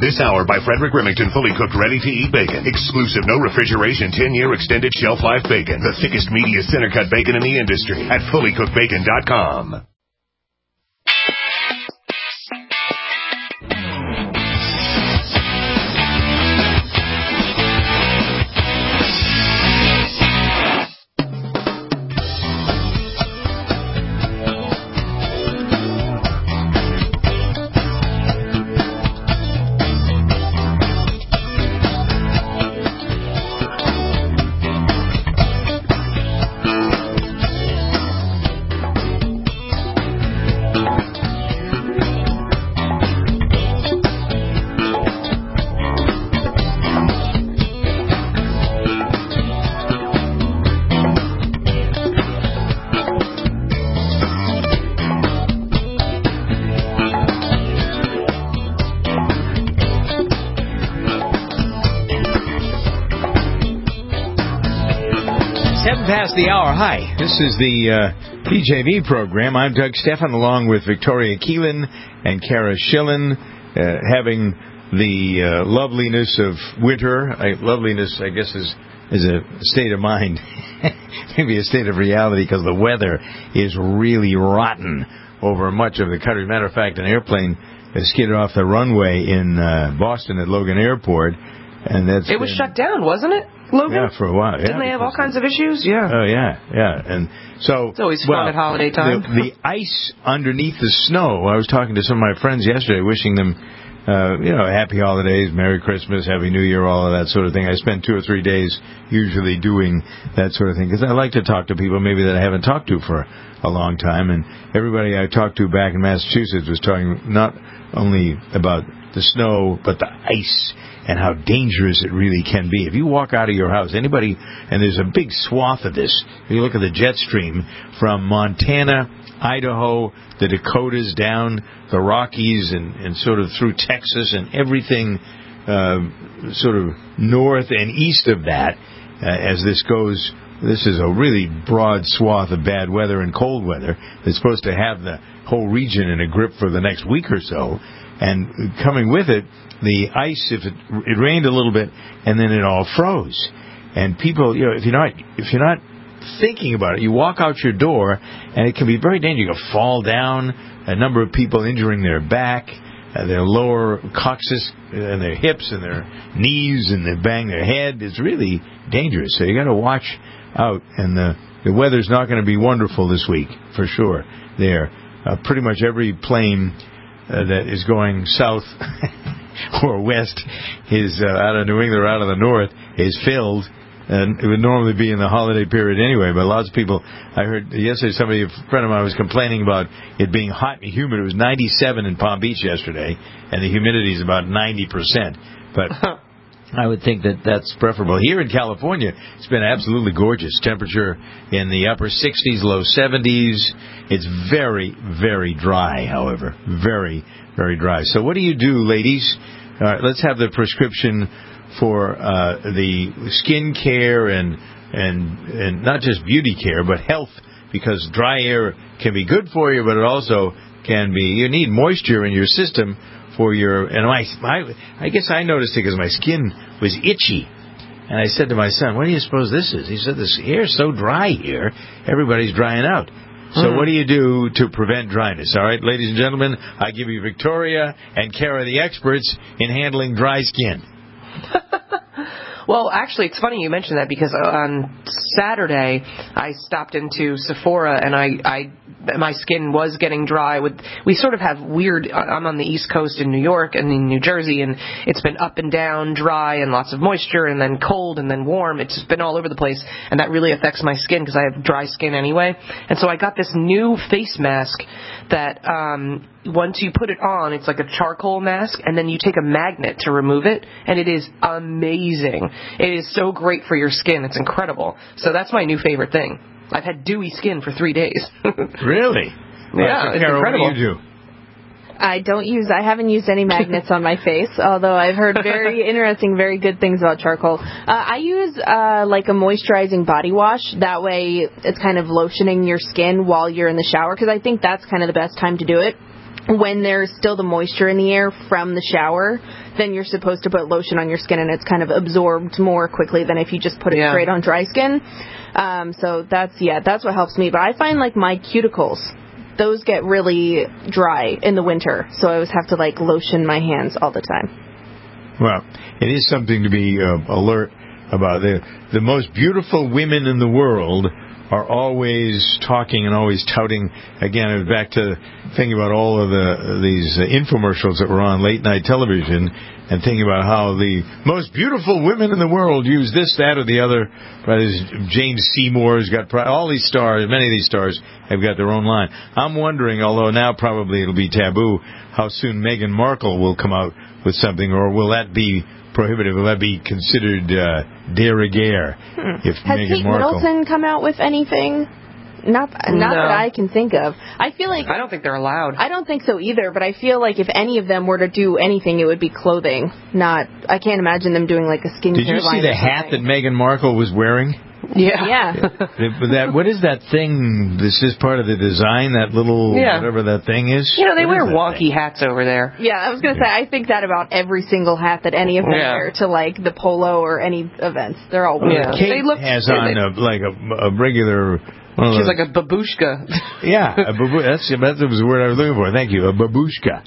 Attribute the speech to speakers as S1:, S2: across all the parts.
S1: This hour by Frederick Remington, fully cooked, ready-to-eat bacon. Exclusive, no refrigeration, 10-year extended shelf life bacon. The thickest, meatiest, center-cut bacon in the industry at fullycookedbacon.com.
S2: Past the hour. Hi, this is the PJV program. I'm Doug Stephan, along with Victoria Keelan and Kara Schillen, having the loveliness of winter. Loveliness, I guess, is a state of mind, maybe a state of reality, because the weather is really rotten over much of the country. Matter of fact, an airplane skidded off the runway in Boston at Logan Airport, and it was
S3: shut down, wasn't it? Logan?
S2: Yeah, for a while. Yeah,
S3: didn't they have all kinds of issues? Yeah.
S2: Oh, yeah. And so
S3: it's always fun at holiday time.
S2: The ice underneath the snow. I was talking to some of my friends yesterday, wishing them, happy holidays, Merry Christmas, Happy New Year, all of that sort of thing. I spend 2 or 3 days usually doing that sort of thing because I like to talk to people maybe that I haven't talked to for a long time. And everybody I talked to back in Massachusetts was talking not only about the snow, but the ice and how dangerous it really can be. If you walk out of your house, anybody, and there's a big swath of this, if you look at the jet stream from Montana, Idaho, the Dakotas, down the Rockies, and sort of through Texas, and everything sort of north and east of that, as this goes. This is a really broad swath of bad weather and cold weather that's supposed to have the whole region in a grip for the next week or so. And coming with it, the ice, if it rained a little bit, and then it all froze. And people, if you're not thinking about it, you walk out your door, and it can be very dangerous. You can fall down. A number of people injuring their back, their lower coccyx, and their hips, and their knees, and they bang their head. It's really dangerous. So you got to watch out. And the weather's not going to be wonderful this week for sure. There, pretty much every plane that is going south or west is out of New England or out of the north is filled, and it would normally be in the holiday period anyway, but lots of people, I heard yesterday a friend of mine was complaining about it being hot and humid. It was 97 in Palm Beach yesterday, and the humidity is about 90%, but I would think that that's preferable. Here in California, it's been absolutely gorgeous. Temperature in the upper 60s, low 70s. It's very, very dry, however. Very, very dry. So what do you do, ladies? All right, let's have the prescription for the skin care and not just beauty care, but health, because dry air can be good for you, but it also can be, you need moisture in your system for your, and I guess I noticed it because my skin was itchy. And I said to my son, what do you suppose this is? He said, this air's so dry here, everybody's drying out. So what do you do to prevent dryness? All right, ladies and gentlemen, I give you Victoria and Kara, the experts in handling dry skin.
S3: Well, actually, it's funny you mentioned that because on Saturday I stopped into Sephora and my skin was getting dry. We sort of have weird. I'm on the East Coast in New York and in New Jersey, and it's been up and down, dry and lots of moisture, and then cold and then warm. It's been all over the place, and that really affects my skin because I have dry skin anyway. And so I got this new face mask that once you put it on, it's like a charcoal mask, and then you take a magnet to remove it, and it is amazing. It is so great for your skin. It's incredible. So that's my new favorite thing. I've had dewy skin for 3 days.
S2: Really?
S3: Yeah, it's incredible.
S2: What do you do?
S4: I haven't used any magnets on my face, although I've heard very interesting, very good things about charcoal. I use like a moisturizing body wash. That way it's kind of lotioning your skin while you're in the shower, because I think that's kind of the best time to do it, when there's still the moisture in the air from the shower, then you're supposed to put lotion on your skin, and it's kind of absorbed more quickly than if you just put it straight on dry skin. So that's what helps me. But I find like my cuticles, those get really dry in the winter, so I always have to like lotion my hands all the time.
S2: Well, it is something to be alert about. The most beautiful women in the world are always talking and always touting. Again, back to thinking about all of these infomercials that were on late night television, and thinking about how the most beautiful women in the world use this, that, or the other. Jane Seymour's got all these stars. Many of these stars have got their own line. I'm wondering, although now probably it'll be taboo, how soon Meghan Markle will come out with something, or will that be prohibitive? Will that be considered de rigueur? If
S4: Has
S2: Meghan
S4: Kate
S2: Markle...
S4: Middleton come out with anything? Not that I can think of. I feel like
S3: I don't think they're allowed.
S4: I don't think so either, but I feel like if any of them were to do anything, it would be clothing. I can't imagine them doing like a skincare line.
S2: Did you see the hat that Meghan Markle was wearing?
S4: Yeah.
S2: What is that thing? This is part of the design, that little whatever that thing is?
S3: They wear wonky hats over there.
S4: Yeah, I was going to say, I think that about every single hat that any of them wear to like the polo or any events. They're all weird.
S2: Kate has on a regular...
S3: She's like a babushka.
S2: That was the word I was looking for. Thank you, a babushka.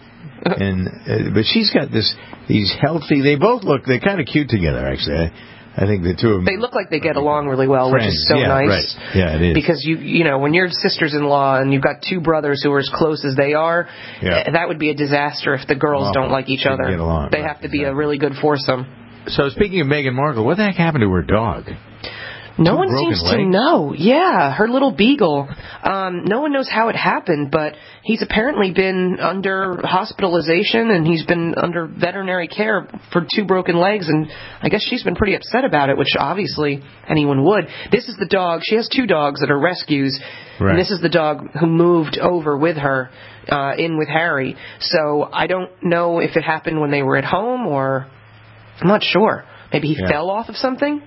S2: But she's got these healthy... They're kind of cute together, actually. I think the two of them...
S3: They look like they get along really well, which is so nice.
S2: Right. Yeah, it is.
S3: Because, when you're sisters-in-law and you've got two brothers who are as close as they are, that would be a disaster if the girls don't like each other.
S2: Get along,
S3: they have to be a really good foursome.
S2: So, speaking of Meghan Markle, what the heck happened to her dog?
S3: No one seems to know. Yeah, her little beagle. No one knows how it happened, but he's apparently been under hospitalization and he's been under veterinary care for 2 broken legs, and I guess she's been pretty upset about it, which obviously anyone would. This is the dog. She has 2 dogs that are rescues, and this is the dog who moved over with her in with Harry. So I don't know if it happened when they were at home, or I'm not sure. Maybe he fell off of something.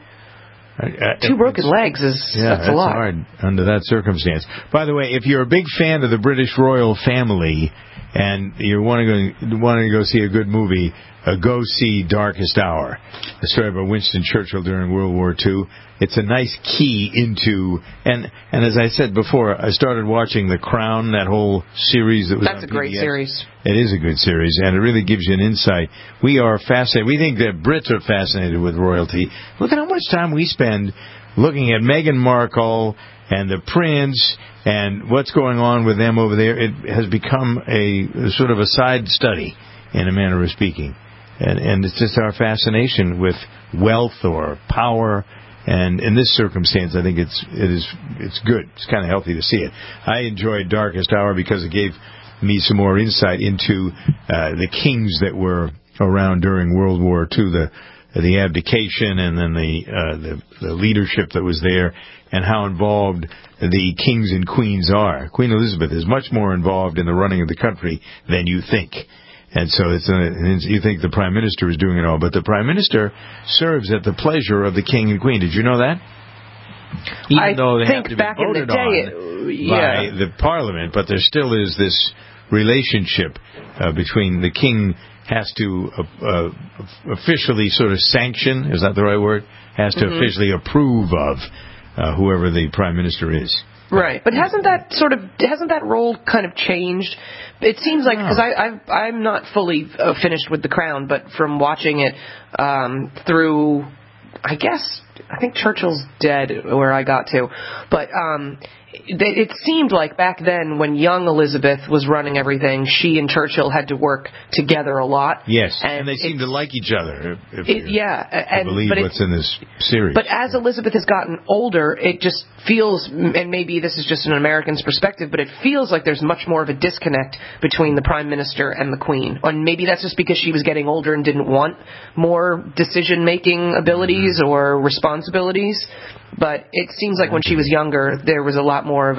S3: 2 broken legs that's a lot.
S2: Hard under that circumstance. By the way, if you're a big fan of the British royal family and you want to go see a good movie, go see Darkest Hour, a story about Winston Churchill during World War II. It's a nice key into, and as I said before, I started watching The Crown, that whole series that was on PBS.
S3: That's a great series.
S2: It is a good series, and it really gives you an insight. We are fascinated. We think that Brits are fascinated with royalty. Look at how much time we spend looking at Meghan Markle and the Prince and what's going on with them over there. It has become a sort of a side study, in a manner of speaking. And it's just our fascination with wealth or power. And in this circumstance, I think it's good. It's kind of healthy to see it. I enjoyed Darkest Hour because it gave me some more insight into the kings that were around during World War II, the abdication, and then the leadership that was there, and how involved the kings and queens are. Queen Elizabeth is much more involved in the running of the country than you think. And so you think the Prime Minister is doing it all, but the Prime Minister serves at the pleasure of the King and Queen. Did you know that? Even though they have to be voted on by the Parliament, but there still is this relationship between the King has to officially sort of sanction, is that the right word? Has to officially approve of whoever the Prime Minister is.
S3: Right, but hasn't that role kind of changed? It seems like, because I'm not fully finished with The Crown, but from watching it through, I think Churchill's dead where I got to, but it seemed like back then when young Elizabeth was running everything, she and Churchill had to work together a lot.
S2: Yes, and they seem to like each other. I believe what's in this series.
S3: But as Elizabeth has gotten older, it just feels, and maybe this is just an American's perspective, but it feels like there's much more of a disconnect between the Prime Minister and the Queen. And maybe that's just because she was getting older and didn't want more decision-making abilities or responsibilities. But it seems like when she was younger, there was a lot more of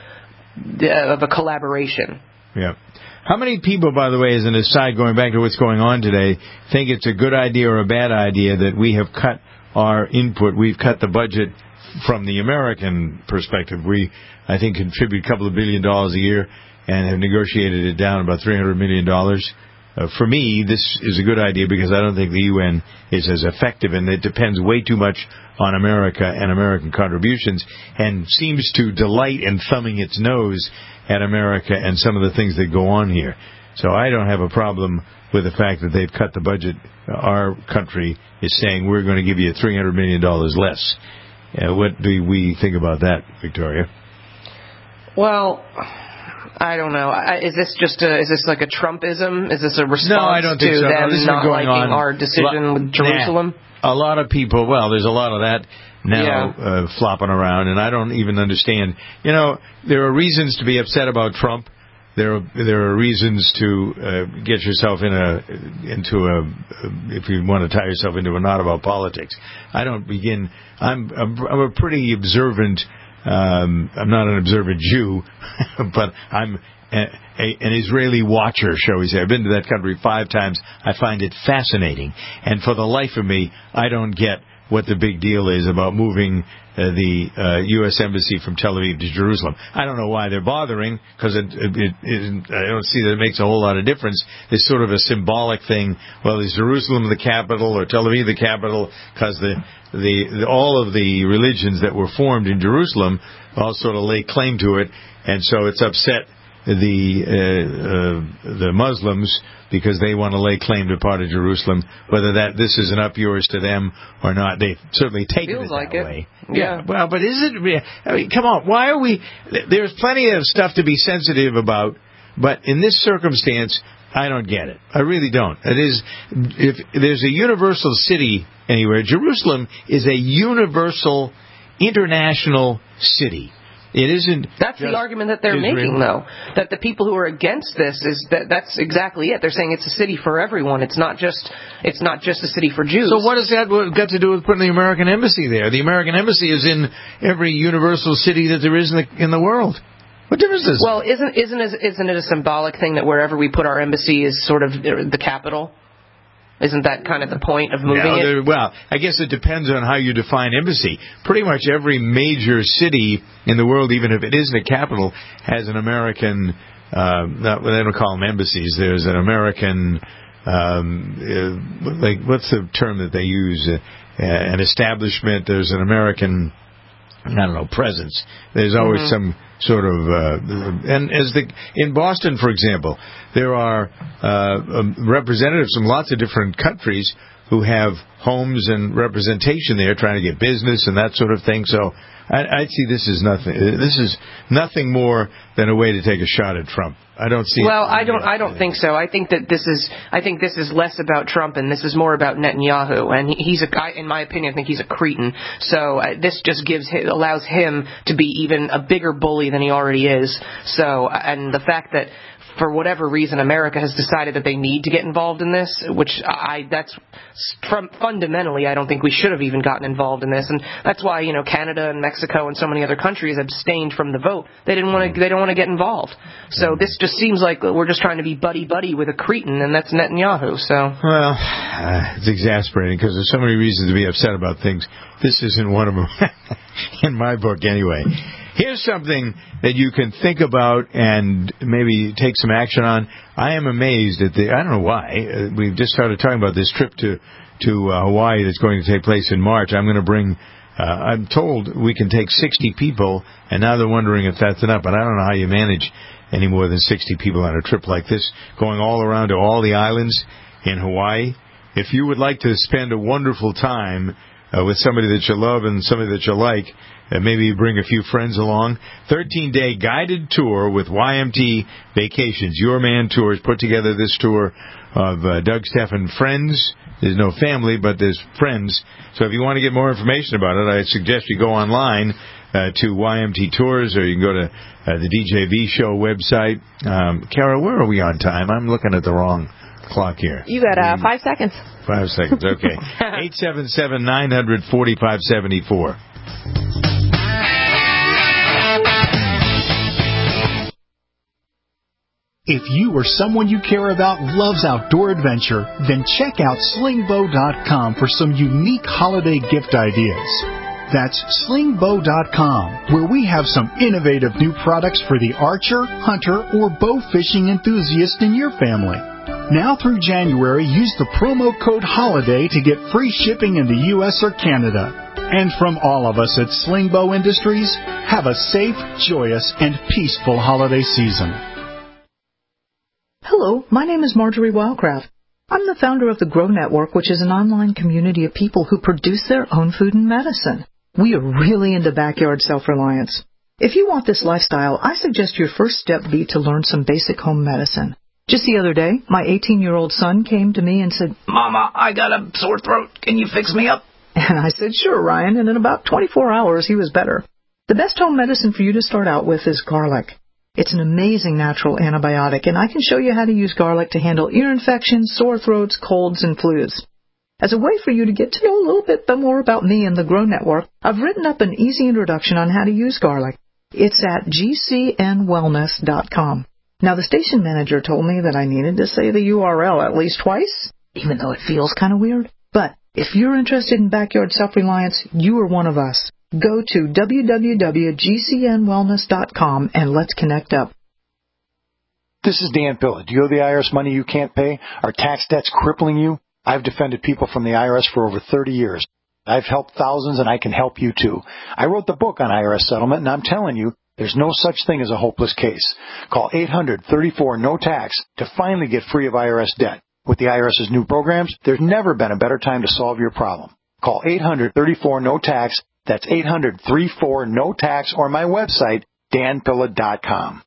S3: a collaboration.
S2: Yeah. How many people, by the way, as an aside, going back to what's going on today, think it's a good idea or a bad idea that we have cut our input? We've cut the budget from the American perspective. We, I think, contribute a couple of $1 billion a year and have negotiated it down about $300 million. for me, this is a good idea because I don't think the UN is as effective, and it depends way too much on America and American contributions, and seems to delight in thumbing its nose at America and some of the things that go on here. So I don't have a problem with the fact that they've cut the budget. Our country is saying we're going to give you $300 million less. What do we think about that, Victoria?
S3: Well, I don't know. Is this like a Trumpism? Is this a response to them not liking our decision with Jerusalem?
S2: A lot of people, well, there's a lot of that now flopping around, and I don't even understand. You know, there are reasons to be upset about Trump. There are reasons to get yourself into a if you want to tie yourself into a knot about politics. I'm a pretty observant. I'm not an observant Jew, but I'm an Israeli watcher, shall we say. I've been to that country 5 times. I find it fascinating, and for the life of me, I don't get what the big deal is about moving the U.S. Embassy from Tel Aviv to Jerusalem. I don't know why they're bothering, because I don't see that it makes a whole lot of difference. It's sort of a symbolic thing. Well, is Jerusalem the capital or Tel Aviv the capital? Because all of the religions that were formed in Jerusalem all sort of lay claim to it, and so it's upset the Muslims because they want to lay claim to part of Jerusalem. Whether this is an up yours to them or not, they've certainly taken it that way.
S3: Yeah.
S2: Well, but is it? I mean, come on. Why are we? There's plenty of stuff to be sensitive about, but in this circumstance, I don't get it. I really don't. It is, if there's a universal city anywhere, Jerusalem is a universal, international city. It isn't.
S3: That's the argument that they're making, though. That the people who are against this that's exactly it. They're saying it's a city for everyone. It's not just a city for Jews.
S2: So what does that got to do with putting the American embassy there? The American embassy is in every universal city that there is in the world. What difference does it?
S3: Well, isn't it a symbolic thing that wherever we put our embassy is sort of the capital? Isn't that kind of the point of moving it?
S2: Well, I guess it depends on how you define embassy. Pretty much every major city in the world, even if it isn't a capital, has an American, they don't call them embassies. There's an American, what's the term that they use? An establishment. There's an American, I don't know, presence. There's always some sort of, and in Boston, for example, there are representatives from lots of different countries who have homes and representation there, trying to get business and that sort of thing. So I'd see this is nothing. This is nothing more than a way to take a shot at Trump. I don't see.
S3: Well, I don't think so. I think this is less about Trump and this is more about Netanyahu. And he's a guy, in my opinion, I think he's a cretin. So this just allows him to be even a bigger bully than he already is. So, and the fact that for whatever reason America has decided that they need to get involved in this, which fundamentally I don't think we should have even gotten involved in this, and that's why Canada and Mexico and so many other countries abstained from the vote. They don't want to get involved. So this just seems like we're just trying to be buddy with a cretin, and that's Netanyahu. So
S2: it's exasperating because there's so many reasons to be upset about things. This isn't one of them, in my book anyway. Here's something that you can think about and maybe take some action on. I am amazed at I don't know why. We've just started talking about this trip to Hawaii that's going to take place in March. I'm going to bring, I'm told we can take 60 people, and now they're wondering if that's enough. But I don't know how you manage any more than 60 people on a trip like this, going all around to all the islands in Hawaii. If you would like to spend a wonderful time with somebody that you love and somebody that you like, maybe you bring a few friends along. 13-day guided tour with YMT Vacations. Your Man Tours put together this tour of Doug Stephan Friends. There's no family, but there's friends. So if you want to get more information about it, I suggest you go online to YMT Tours, or you can go to the DJV Show website. Kara, where are we on time? I'm looking at the wrong clock here.
S4: You got 5 seconds.
S2: 5 seconds, okay. 877-900-4574.
S5: If you or someone you care about loves outdoor adventure, then check out slingbow.com for some unique holiday gift ideas. That's slingbow.com, where we have some innovative new products for the archer, hunter, or bow fishing enthusiast in your family. Now through January, use the promo code HOLIDAY to get free shipping in the U.S. or Canada. And from all of us at Slingbow Industries, have a safe, joyous, and peaceful holiday season.
S6: Hello, my name is Marjorie Wildcraft. I'm the founder of the Grow Network, which is an online community of people who produce their own food and medicine. We are really into backyard self-reliance. If you want this lifestyle, I suggest your first step be to learn some basic home medicine. Just the other day, my 18-year-old son came to me and said, "Mama, I got a sore throat. Can you fix me up?" And I said, "Sure, Ryan," and in about 24 hours, he was better. The best home medicine for you to start out with is garlic. It's an amazing natural antibiotic, and I can show you how to use garlic to handle ear infections, sore throats, colds, and flus. As a way for you to get to know a little bit more about me and the Grow Network, I've written up an easy introduction on how to use garlic. It's at gcnwellness.com. Now, the station manager told me that I needed to say the URL at least twice, even though it feels kind of weird. But if you're interested in backyard self-reliance, you are one of us. Go to www.gcnwellness.com and let's connect up.
S7: This is Dan Pilla. Do you owe the IRS money you can't pay? Are tax debts crippling you? I've defended people from the IRS for over 30 years. I've helped thousands, and I can help you too. I wrote the book on IRS settlement, and I'm telling you, there's no such thing as a hopeless case. Call 800-34-NO-TAX to finally get free of IRS debt. With the IRS's new programs, there's never been a better time to solve your problem. Call 800-34-NO-TAX. That's 800-34-NO-TAX, or my website, danpilla.com.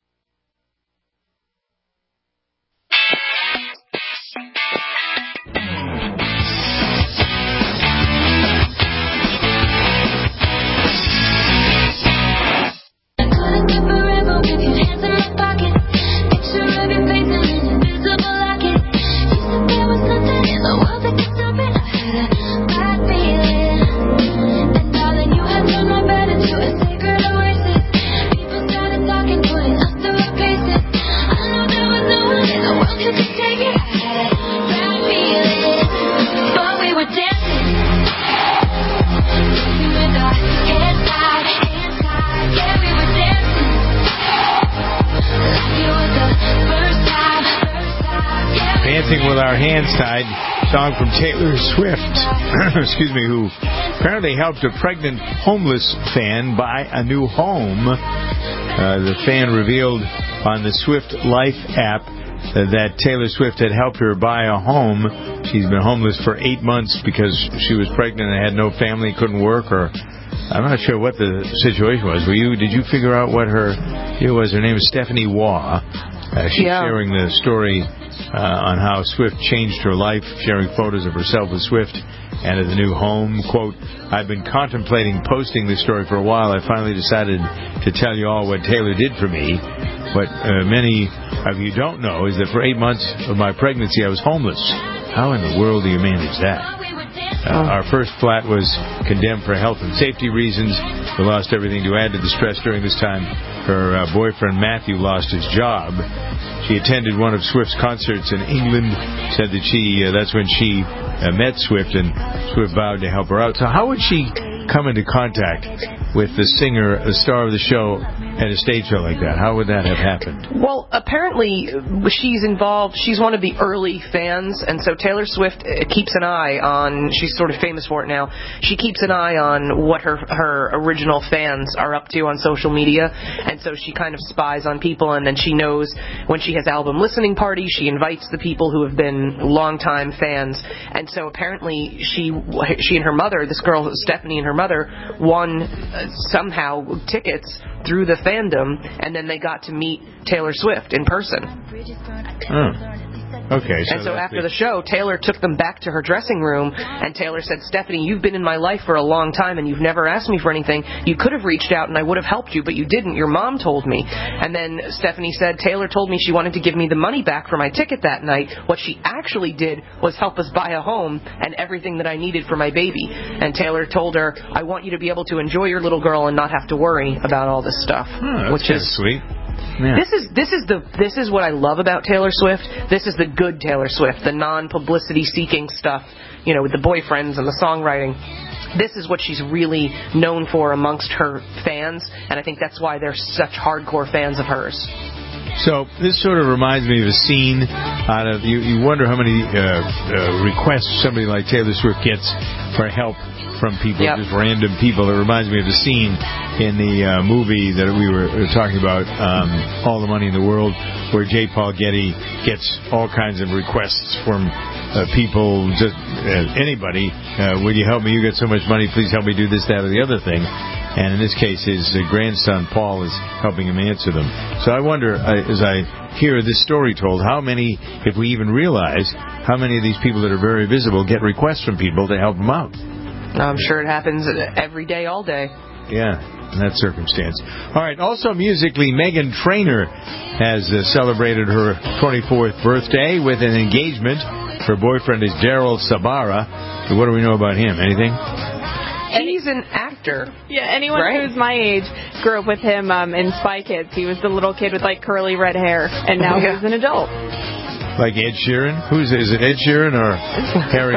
S2: Dancing with Our Hands Tied, song from Taylor Swift, excuse me, who apparently helped a pregnant homeless fan buy a new home. The fan revealed on the Swift Life app that Taylor Swift had helped her buy a home. She's been homeless for 8 months because she was pregnant and had no family, couldn't work, or I'm not sure what the situation was. Did you figure out what her deal was? Her name is Stephanie Waugh. She's sharing the story on how Swift changed her life, sharing photos of herself with Swift and of the new home. Quote, "I've been contemplating posting this story for a while. I finally decided to tell you all what Taylor did for me. What many of you don't know is that for 8 months of my pregnancy, I was homeless. How in the world do you manage that? Our first flat was condemned for health and safety reasons. We lost everything. To add to the stress during this time, her boyfriend Matthew lost his job. She attended one of Swift's concerts in England, said that that's when she met Swift, and Swift vowed to help her out. So how would she come into contact with the singer, the star of the show, at a stage show like that? How would that have happened?
S3: Well, apparently she's involved. She's one of the early fans, and so Taylor Swift keeps an eye on, she's sort of famous for it now, she keeps an eye on what her original fans are up to on social media, and so she kind of spies on people, and then she knows when she has album listening parties, she invites the people who have been longtime fans, and so apparently she and her mother, this girl Stephanie and her mother, won somehow tickets through the fandom, and then they got to meet Taylor Swift in person.
S2: Okay.
S3: And so after the show, Taylor took them back to her dressing room, and Taylor said, "Stephanie, you've been in my life for a long time, and you've never asked me for anything. You could have reached out, and I would have helped you, but you didn't. Your mom told me." And then Stephanie said, "Taylor told me she wanted to give me the money back for my ticket that night. What she actually did was help us buy a home and everything that I needed for my baby." And Taylor told her, "I want you to be able to enjoy your little girl and not have to worry about all this stuff."
S2: Which is sweet. Yeah.
S3: This is what I love about Taylor Swift. This is the good Taylor Swift, the non-publicity seeking stuff, with the boyfriends and the songwriting. This is what she's really known for amongst her fans, and I think that's why they're such hardcore fans of hers.
S2: So this sort of reminds me of a scene out of, you wonder how many requests somebody like Taylor Swift gets for help from people, just random people. It reminds me of the scene in the movie that we were talking about, All the Money in the World, where J. Paul Getty gets all kinds of requests from people, just anybody. Will you help me? You get so much money. Please help me do this, that, or the other thing. And in this case, his grandson, Paul, is helping him answer them. So I wonder, as I hear this story told, how many, if we even realize, how many of these people that are very visible get requests from people to help them out.
S3: I'm sure it happens every day, all day.
S2: Yeah, in that circumstance. All right, also musically, Meghan Trainor has celebrated her 24th birthday with an engagement. Her boyfriend is Daryl Sabara. What do we know about him? Anything?
S3: He's an actor.
S4: Yeah, anyone who's my age grew up with him in Spy Kids. He was the little kid with like curly red hair, and now he's an adult.
S2: Like Ed Sheeran? Is it Ed Sheeran or Harry?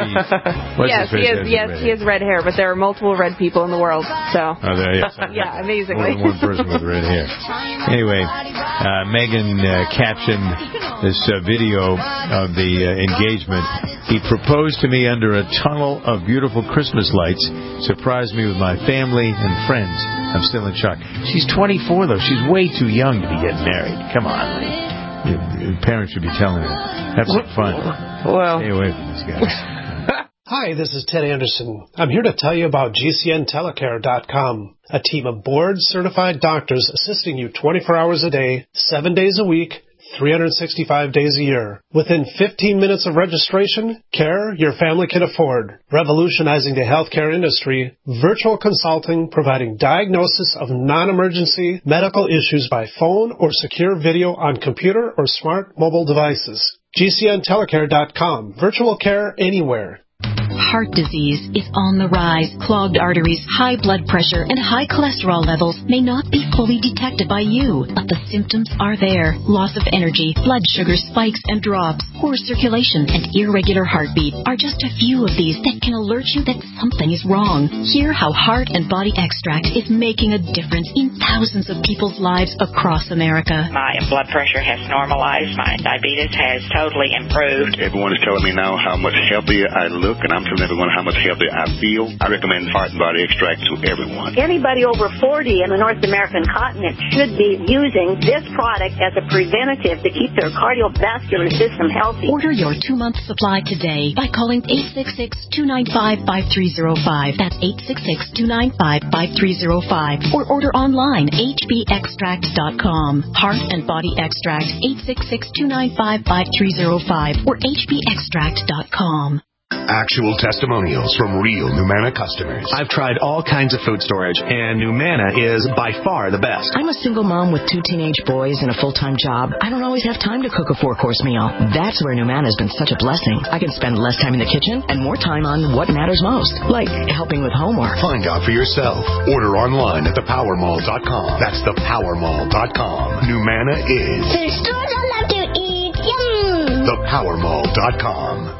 S4: He has red hair, but there are multiple red people in the world. So.
S2: Oh, there, yes.
S4: Yeah, amazingly.
S2: More than one person with red hair. Anyway, Meghan captioned this video of the engagement. He proposed to me under a tunnel of beautiful Christmas lights, surprised me with my family and friends. I'm still in shock. She's 24, though. She's way too young to be getting married. Come on. Your parents should be telling her. Have some fun.
S3: Well.
S2: Stay away from these guys.
S8: Hi, this is Ted Anderson. I'm here to tell you about GCNtelecare.com, a team of board-certified doctors assisting you 24 hours a day, 7 days a week, 365 days a year. Within 15 minutes of registration, care your family can afford. Revolutionizing the healthcare industry, virtual consulting providing diagnosis of non-emergency medical issues by phone or secure video on computer or smart mobile devices. GCNtelecare.com. Virtual care anywhere.
S9: Heart disease is on the rise. Clogged arteries, high blood pressure, and high cholesterol levels may not be fully detected by you, but the symptoms are there. Loss of energy, blood sugar spikes and drops, poor circulation, and irregular heartbeat are just a few of these that can alert you that something is wrong. Hear how Heart and Body Extract is making a difference in thousands of people's lives across America.
S10: My blood pressure has normalized. My diabetes has totally improved.
S11: Everyone is telling me now how much healthier I look, and I'm telling everyone how much healthier I feel. I recommend Heart and Body Extract to everyone.
S12: Anybody over 40 in the North American continent should be using this product as a preventative to keep their cardiovascular system healthy.
S9: Order your 2-month supply today by calling 866-295-5305. That's 866-295-5305. Or order online, hbextract.com. Heart and Body Extract, 866-295-5305 or hbextract.com.
S1: Actual testimonials from real Numanna customers.
S13: I've tried all kinds of food storage, and Numanna is by far the best.
S14: I'm a single mom with 2 teenage boys and a full-time job. I don't always have time to cook a 4-course meal. That's where Numanna has been such a blessing. I can spend less time in the kitchen and more time on what matters most, like helping with homework.
S1: Find out for yourself. Order online at thepowermall.com. That's thepowermall.com. Numanna is
S15: the stores I love to eat. Yum!
S1: Thepowermall.com.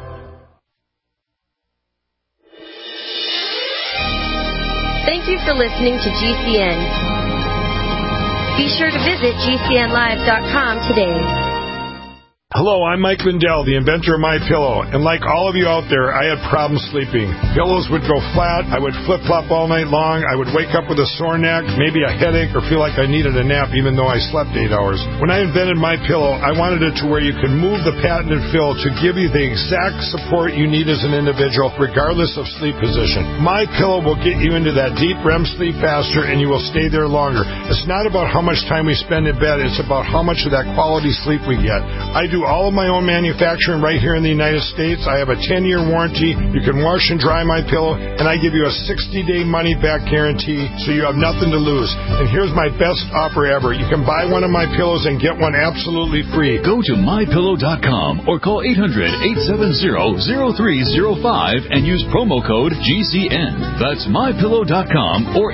S16: Thank you for listening to GCN. Be sure to visit GCNlive.com today.
S17: Hello, I'm Mike Lindell, the inventor of MyPillow, and like all of you out there, I had problems sleeping. Pillows would go flat, I would flip-flop all night long, I would wake up with a sore neck, maybe a headache, or feel like I needed a nap even though I slept 8 hours. When I invented MyPillow, I wanted it to where you can move the patented fill to give you the exact support you need as an individual, regardless of sleep position. MyPillow will get you into that deep REM sleep faster, and you will stay there longer. It's not about how much time we spend in bed, it's about how much of that quality sleep we get. I do all of my own manufacturing right here in the United States. I have a 10-year warranty. You can wash and dry my pillow, and I give you a 60-day money-back guarantee, so you have nothing to lose. And here's my best offer ever. You can buy one of my pillows and get one absolutely free.
S18: Go to MyPillow.com or call 800-870-0305 and use promo code GCN. That's MyPillow.com or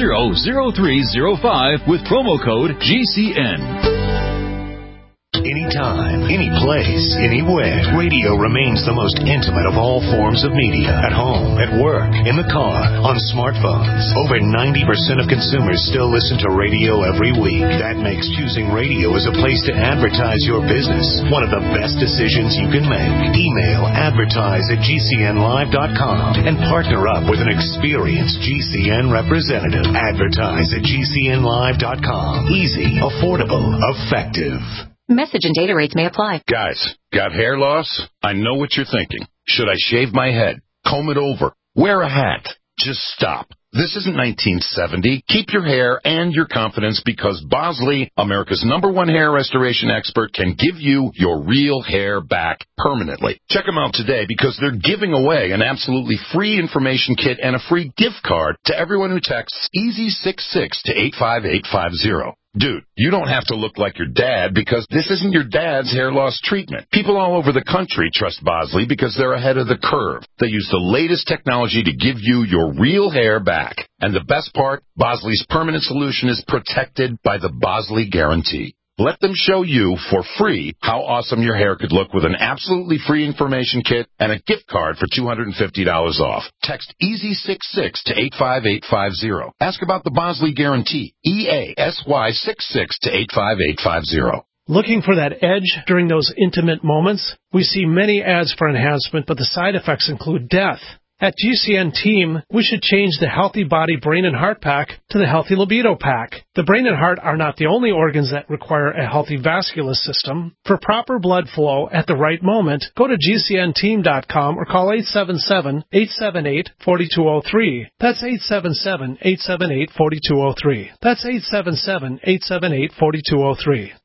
S18: 800-870-0305 with promo code GCN.
S1: anytime, any place, anywhere. Radio remains the most intimate of all forms of media. At home, at work, in the car, on smartphones. Over 90% of consumers still listen to radio every week. That makes choosing radio as a place to advertise your business one of the best decisions you can make. Email advertise@gcnlive.com and partner up with an experienced GCN representative. Advertise@gcnlive.com. Easy, affordable, effective.
S19: Message and data rates may apply.
S20: Guys, got hair loss? I know what you're thinking. Should I shave my head? Comb it over? Wear a hat? Just stop. This isn't 1970. Keep your hair and your confidence because Bosley, America's #1 hair restoration expert, can give you your real hair back permanently. Check them out today because they're giving away an absolutely free information kit and a free gift card to everyone who texts EASY66 to 85850. Dude, you don't have to look like your dad because this isn't your dad's hair loss treatment. People all over the country trust Bosley because they're ahead of the curve. They use the latest technology to give you your real hair back. And the best part, Bosley's permanent solution is protected by the Bosley Guarantee. Let them show you for free how awesome your hair could look with an absolutely free information kit and a gift card for $250 off. Text EASY66 to 85850. Ask about the Bosley Guarantee. EASY66 to 85850.
S8: Looking for that edge during those intimate moments? We see many ads for enhancement, but the side effects include death. At GCN Team, we should change the Healthy Body, Brain, and Heart Pack to the Healthy Libido Pack. The brain and heart are not the only organs that require a healthy vascular system. For proper blood flow at the right moment, go to GCNteam.com or call 877-878-4203. That's 877-878-4203. That's 877-878-4203.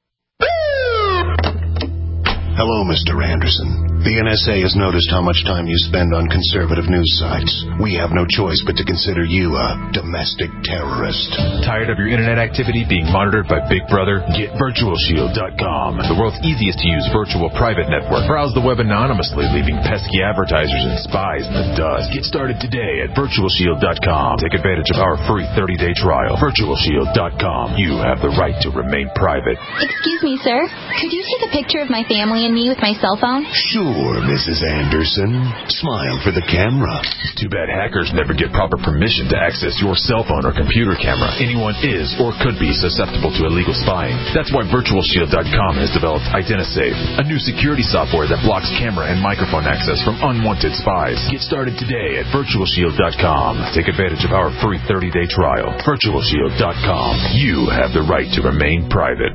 S1: Hello, Mr. Anderson. The NSA has noticed how much time you spend on conservative news sites. We have no choice but to consider you a domestic terrorist.
S21: Tired of your internet activity being monitored by Big Brother? Get VirtualShield.com, the world's easiest to use virtual private network. Browse the web anonymously, leaving pesky advertisers and spies in the dust. Get started today at VirtualShield.com. Take advantage of our free 30-day trial. VirtualShield.com. You have the right to remain private.
S22: Excuse me, sir. Could you take a picture of my family and me with my cell phone?
S1: Sure, Mrs. Anderson. Smile for the camera.
S21: Too bad hackers never get proper permission to access your cell phone or computer camera. Anyone is or could be susceptible to illegal spying. That's why VirtualShield.com has developed IdentiSafe, a new security software that blocks camera and microphone access from unwanted spies. Get started today at VirtualShield.com. Take advantage of our free 30-day trial. VirtualShield.com. You have the right to remain private.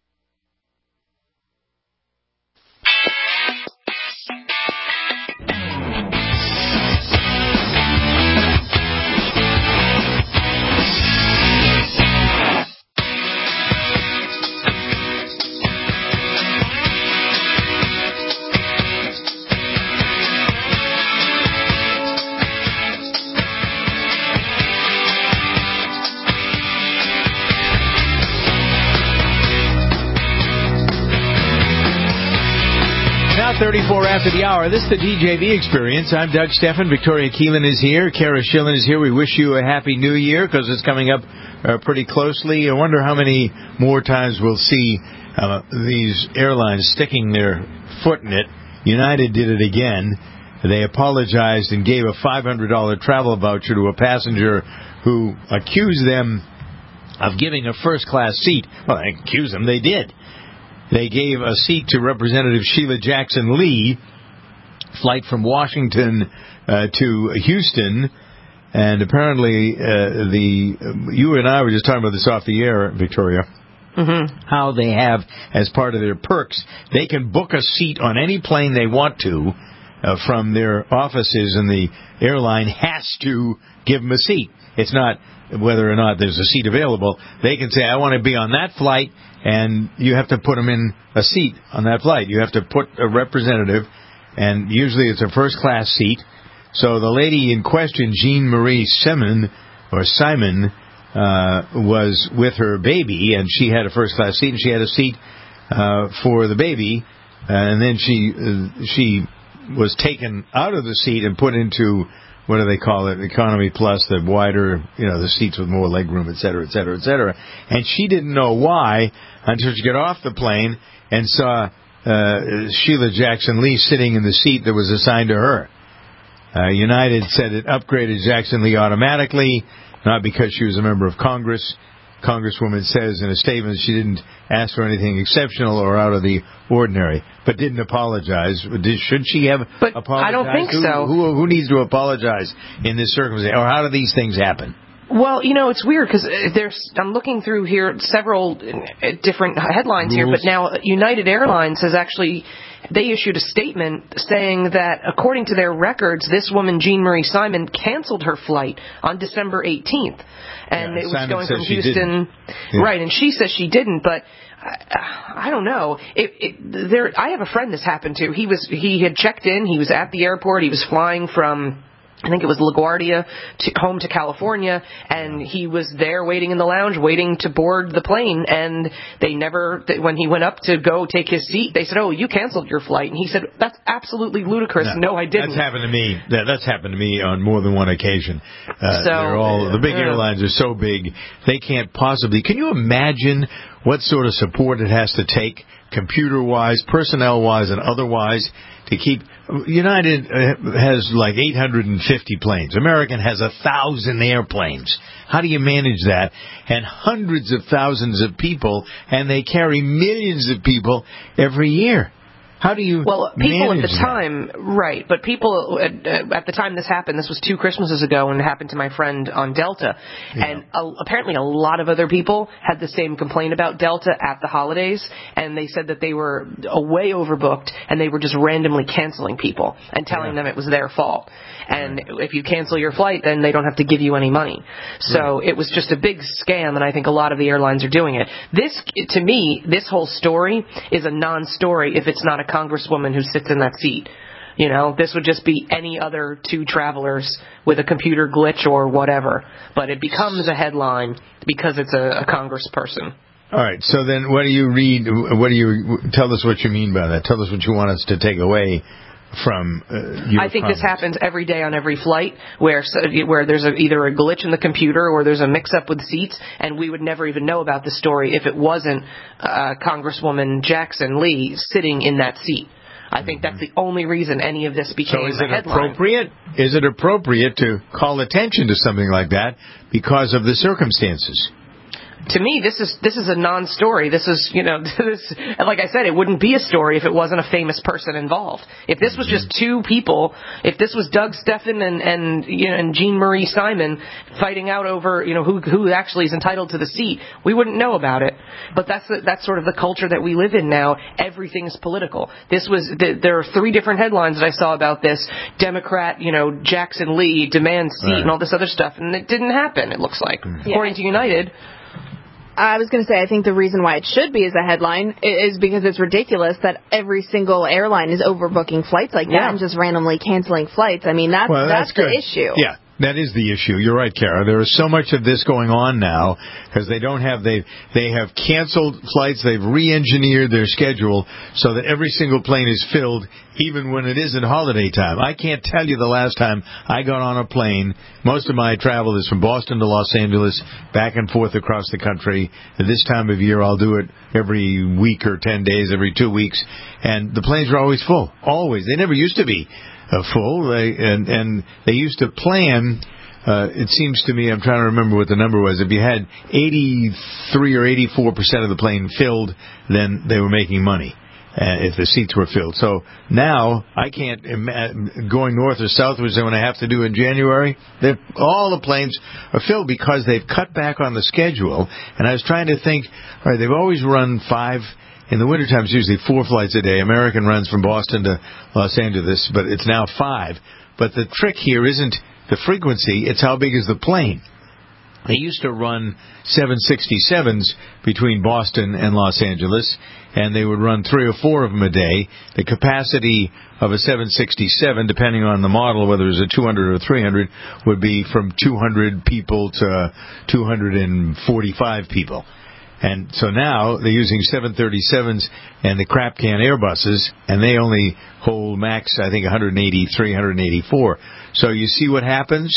S2: Now 34 after the hour. This is the DJV Experience. I'm Doug Steffen. Victoria Keelan is here. Kara Schillen is here. We wish you a happy new year because it's coming up pretty closely. I wonder how many more times we'll see these airlines sticking their foot in it. United did it again. They apologized and gave a $500 travel voucher to a passenger who accused them of giving a first-class seat. Well, they accused them. They did. They gave a seat to Representative Sheila Jackson Lee, flight from Washington to Houston, and apparently you and I were just talking about this off the air, Victoria, how they have, as part of their perks, they can book a seat on any plane they want to from their offices, and the airline has to give them a seat. It's not whether or not there's a seat available. They can say, I want to be on that flight, and you have to put them in a seat on that flight. You have to put a representative, and usually it's a first-class seat. So the lady in question, Jean Marie Simon, was with her baby, and she had a first-class seat, and she had a seat for the baby, and then she was taken out of the seat and put into, what do they call it, Economy Plus, the wider, the seats with more legroom, et cetera, et cetera, et cetera. And she didn't know why until she got off the plane and saw Sheila Jackson-Lee sitting in the seat that was assigned to her. United said it upgraded Jackson-Lee automatically, not because she was a member of Congress. Congresswoman says in a statement she didn't ask for anything exceptional or out of the ordinary, but didn't apologize. Should she have apologized?
S3: I don't think so.
S2: Who needs to apologize in this circumstance? Or how do these things happen?
S3: Well, it's weird because I'm looking through here several different headlines here, but now United Airlines has actually, they issued a statement saying that according to their records, this woman, Jean Marie Simon, canceled her flight on December 18th. And it was
S2: Simon
S3: going from
S2: says she
S3: Houston, right, and she says she didn't, but I don't know. I have a friend this happened to. He had checked in, he was at the airport, he was flying from, I think it was LaGuardia, home to California, and he was there waiting in the lounge, waiting to board the plane, and when he went up to go take his seat, they said, "Oh, you canceled your flight." And he said, "That's absolutely ludicrous. No, I didn't."
S2: That's happened to me. That's happened to me on more than one occasion. The big airlines are so big, they can't possibly. Can you imagine what sort of support it has to take, computer-wise, personnel-wise, and otherwise, to keep... United has like 850 planes. American has 1,000 airplanes. How do you manage that? And hundreds of thousands of people, and they carry millions of people every year. How do you
S3: people at the time, right, but people at the time this happened, this was 2 Christmases ago, and it happened to my friend on Delta, and apparently a lot of other people had the same complaint about Delta at the holidays, and they said that they were way overbooked, and they were just randomly canceling people and telling them it was their fault. And if you cancel your flight, then they don't have to give you any money. So it was just a big scam, and I think a lot of the airlines are doing it. To me, this whole story is a non-story if it's not a congresswoman who sits in that seat. This would just be any other 2 travelers with a computer glitch or whatever. But it becomes a headline because it's a congressperson.
S2: All right, so then what do you read? Tell us what you mean by that. Tell us what you want us to take away from
S3: I think this happens every day on every flight where there's either a glitch in the computer or there's a mix-up with seats, and we would never even know about the story if it wasn't Congresswoman Jackson-Lee sitting in that seat. I think that's the only reason any of this became a headline.
S2: Is it appropriate to call attention to something like that because of the circumstances?
S3: To me, this is a non-story. This is, like I said, it wouldn't be a story if it wasn't a famous person involved. If this was just 2 people, if this was Doug Stephan and Jean Marie Simon fighting out over, who actually is entitled to the seat, we wouldn't know about it. But that's sort of the culture that we live in now. Everything is political. There are 3 different headlines that I saw about this. Democrat, Jackson Lee demands seat and all this other stuff, and it didn't happen, it looks like. According to United.
S4: I was going to say, I think the reason why it should be as a headline is because it's ridiculous that every single airline is overbooking flights like that and just randomly canceling flights. I mean, that's the issue.
S2: Yeah. That is the issue. You're right, Kara. There is so much of this going on now because they have canceled flights. They've re-engineered their schedule so that every single plane is filled, even when it isn't holiday time. I can't tell you the last time I got on a plane. Most of my travel is from Boston to Los Angeles, back and forth across the country. At this time of year, I'll do it every week or 10 days, every 2 weeks. And the planes are always full. Always. They never used to be full, and they used to plan, it seems to me, I'm trying to remember what the number was, if you had 83 or 84% of the plane filled, then they were making money, if the seats were filled. So now, I can't imagine going north or south, which they're going to have to do in January, all the planes are filled because they've cut back on the schedule, and I was trying to think, all right, they've always run 5. In the wintertime, it's usually 4 flights a day. American runs from Boston to Los Angeles, but it's now 5. But the trick here isn't the frequency, it's how big is the plane. They used to run 767s between Boston and Los Angeles, and they would run 3 or 4 of them a day. The capacity of a 767, depending on the model, whether it's a 200 or 300, would be from 200 people to 245 people. And so now they're using 737s and the crap can Airbuses, and they only hold max, I think, 183, 184. So you see what happens?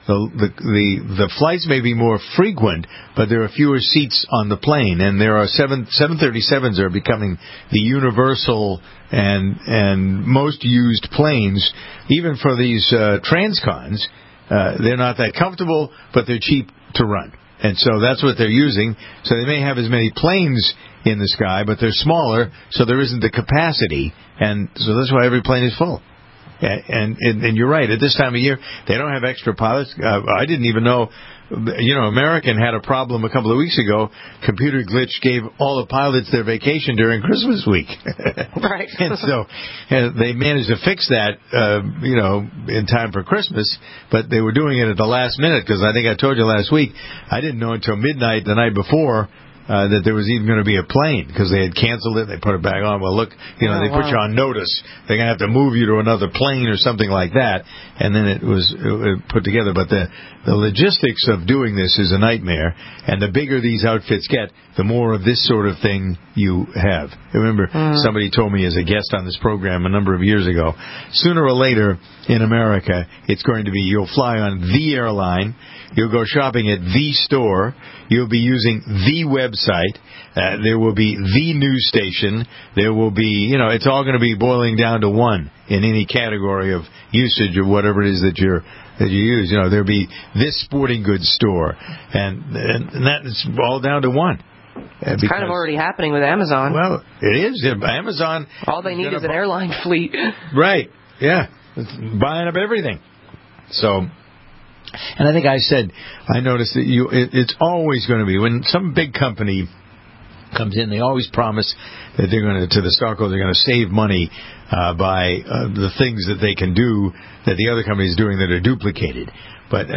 S2: the flights may be more frequent, but there are fewer seats on the plane, and there are 737s are becoming the universal and most used planes, even for these transcons. They're not that comfortable, but they're cheap to run. And so that's what they're using. So they may have as many planes in the sky, but they're smaller, so there isn't the capacity. And so that's why every plane is full. And you're right. At this time of year, they don't have extra pilots. I didn't even know. American had a problem a couple of weeks ago. Computer glitch gave all the pilots their vacation during Christmas week.
S3: Right.
S2: And so they managed to fix that, in time for Christmas. But they were doing it at the last minute because I think I told you last week, I didn't know until midnight the night before that there was even going to be a plane because they had canceled it. They put it back on. Well, look, they put you on notice. They're going to have to move you to another plane or something like that. And then it was put together. But the logistics of doing this is a nightmare. And the bigger these outfits get, the more of this sort of thing you have. I remember somebody told me as a guest on this program a number of years ago, sooner or later in America, it's going to be you'll fly on the airline, you'll go shopping at the store, you'll be using the website, there will be the news station, there will be, it's all going to be boiling down to one in any category of usage or whatever it is that you use. There'll be this sporting goods store, and that's all down to one.
S3: It's kind of already happening with Amazon.
S2: Well, it is. Amazon.
S3: All they need is an airline fleet.
S2: Right. Yeah. It's buying up everything. So, and I think I noticed that it's always going to be, when some big company comes in, they always promise that they're going to the stockholders, they're going to save money by the things that they can do that the other company is doing that are duplicated. But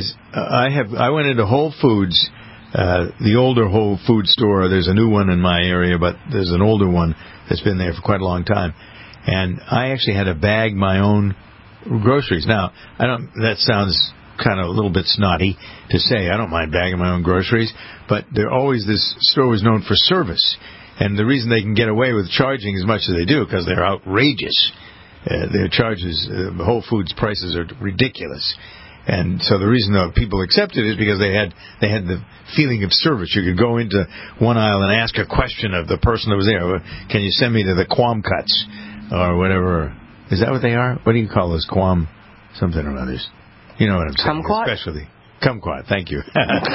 S2: I went into Whole Foods. The older Whole Food store, there's a new one in my area, but there's an older one that's been there for quite a long time. And I actually had to bag my own groceries. Now, that sounds kind of a little bit snotty to say. I don't mind bagging my own groceries, but this store was known for service. And the reason they can get away with charging as much as they do, because they're outrageous. Their charges, Whole Foods prices are ridiculous. And so the reason that people accepted it is because they had the feeling of service. You could go into one aisle and ask a question of the person that was there. Can you send me to the Quam Cuts or whatever? Is that what they are? What do you call those? Quam something or others? You know what I'm saying?
S3: Kumquat?
S2: Especially Kumquat. Thank you.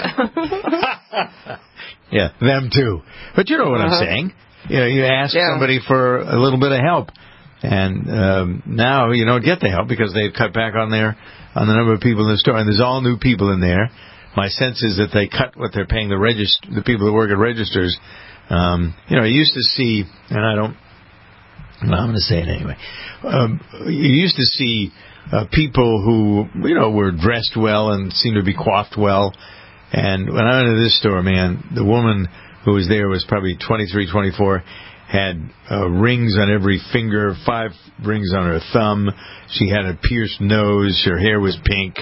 S2: Yeah, them too. But you know what I'm saying. You ask somebody for a little bit of help. And now you don't get the help because they've cut back on the number of people in the store, and there's all new people in there. My sense is that they cut what they're paying the people that work at registers. You used to see, and I'm going to say it anyway. You used to see people who were dressed well and seemed to be coiffed well. And when I went into this store, man, the woman who was there was probably 23, 24. Had rings on every finger, 5 rings on her thumb. She had a pierced nose. Her hair was pink.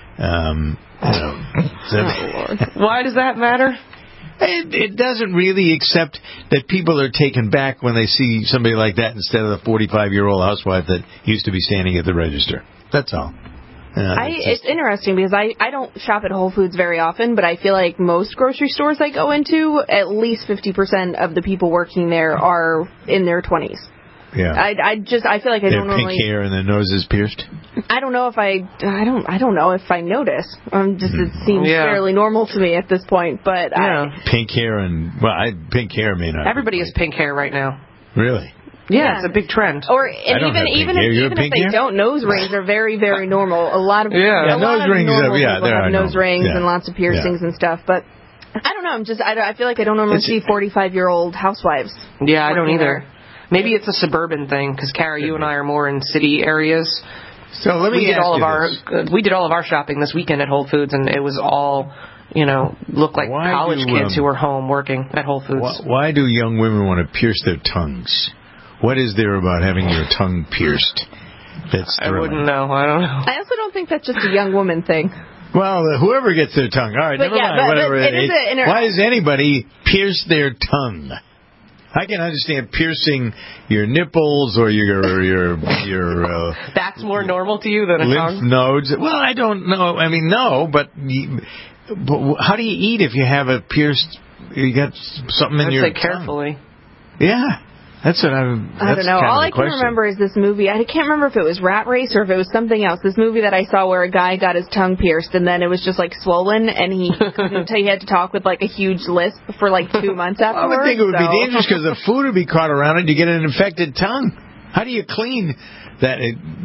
S3: Why does that matter?
S2: It doesn't really, except that people are taken back when they see somebody like that instead of the 45-year-old housewife that used to be standing at the register. That's all.
S4: It's interesting because I don't shop at Whole Foods very often, but I feel like most grocery stores I go into, at least 50% of the people working there are in their 20s.
S2: Yeah.
S4: I feel like I don't normally.
S2: Pink hair and their nose is pierced.
S4: I don't know if I don't know if I notice. It seems fairly normal to me at this point, but
S2: pink hair and pink hair may not.
S3: Everybody has pink hair right now.
S2: Really?
S3: Yeah, it's a big trend.
S4: Even if they don't, nose rings are very, very normal. A lot of nose rings have nose rings and lots of piercings and stuff. But I don't know. I feel like I don't normally see 45-year-old housewives.
S3: Yeah, I don't either. Maybe it's a suburban thing because Carrie, you and I are more in city areas.
S2: So let me ask you
S3: we did all of our shopping this weekend at Whole Foods, and it was all looked like college kids who were home working at Whole Foods.
S2: Why do young women want to pierce their tongues? What is there about having your tongue pierced that's thrilling?
S3: I wouldn't know. I don't know.
S4: I also don't think that's just a young woman thing.
S2: Well, whoever gets their tongue. All right, never mind. Whatever. Why does anybody pierce their tongue? I can understand piercing your nipples or your
S3: That's more normal to you than a
S2: lymph
S3: tongue?
S2: nodes. Well, I don't know. I mean, no, but how do you eat if you have a pierced? You got something in your
S3: I'd say carefully.
S2: Yeah. That's what I
S4: don't know. All I can remember is this movie. I can't remember if it was Rat Race or if it was something else. This movie that I saw where a guy got his tongue pierced and then it was just like swollen and he had to talk with like a huge lisp for like 2 months afterwards.
S2: I would think it would be dangerous because the food would be caught around it. You get an infected tongue. How do you clean that?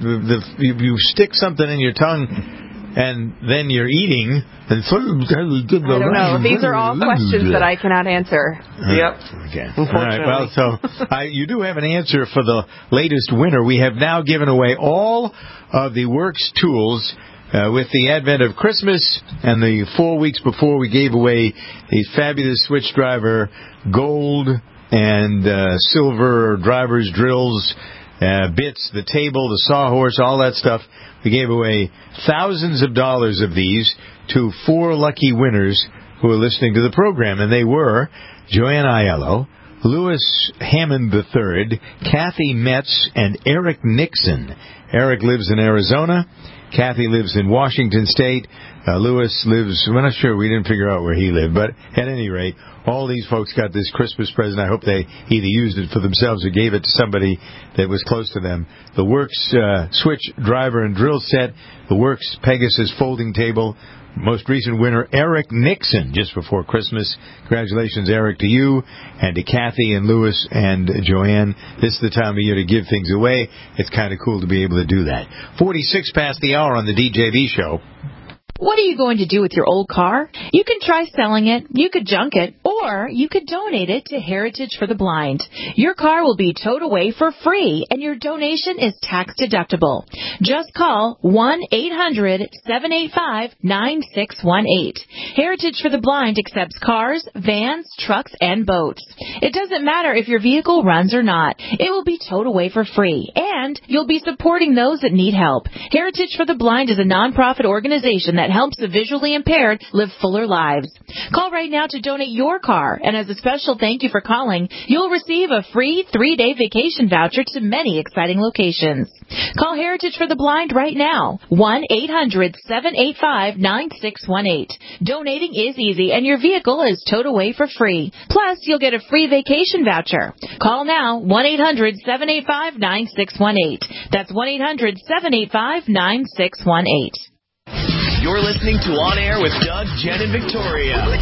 S2: You stick something in your tongue and then you're eating. And I
S4: don't know. These are all questions that I cannot answer.
S3: Yep.
S2: Okay. All right. Well, so you do have an answer for the latest winner. We have now given away all of the Works tools with the advent of Christmas and the 4 weeks before we gave away the fabulous switch driver gold and silver driver's drills, bits, the table, the sawhorse, all that stuff. We gave away thousands of dollars of these to 4 lucky winners who are listening to the program. And they were Joanne Aiello, Louis Hammond III, Kathy Metz, and Eric Nixon. Eric lives in Arizona. Kathy lives in Washington State. Louis lives, we're not sure, we didn't figure out where he lived, but at any rate, all these folks got this Christmas present. I hope they either used it for themselves or gave it to somebody that was close to them. The Works switch driver and drill set, the Works Pegasus folding table. Most recent winner, Eric Nixon, just before Christmas. Congratulations, Eric, to you and to Kathy and Louis and Joanne. This is the time of year to give things away. It's kind of cool to be able to do that. 46 past the hour on the DJV show.
S5: What are you going to do with your old car? You can try selling it, you could junk it, or you could donate it to Heritage for the Blind. Your car will be towed away for free, and your donation is tax deductible. Just call 1-800-785-9618. Heritage for the Blind accepts cars, vans, trucks, and boats. It doesn't matter if your vehicle runs or not. It will be towed away for free, and you'll be supporting those that need help. Heritage for the Blind is a nonprofit organization that helps the visually impaired live fuller lives. Call right now to donate your car, and as a special thank you for calling, you'll receive a free 3-day vacation voucher to many exciting locations. Call Heritage for the Blind right now, 1-800-785-9618. Donating is easy, and your vehicle is towed away for free. Plus, you'll get a free vacation voucher. Call now, 1-800-785-9618. That's 1-800-785-9618.
S6: You're listening to On Air with Doug, Jen, and Victoria.
S2: All